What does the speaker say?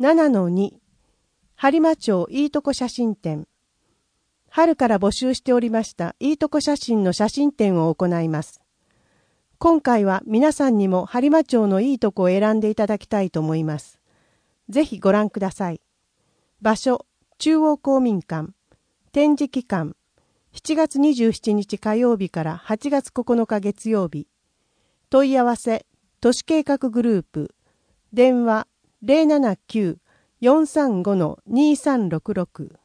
7-2 播磨町いいとこ写真展。春から募集しておりましたいいとこ写真の写真展を行います。今回は皆さんにも播磨町のいいとこを選んでいただきたいと思います。ぜひご覧ください。場所、中央公民館。展示期間、7月27日火曜日から8月9日月曜日。問い合わせ、都市計画グループ。電話 079-435-2366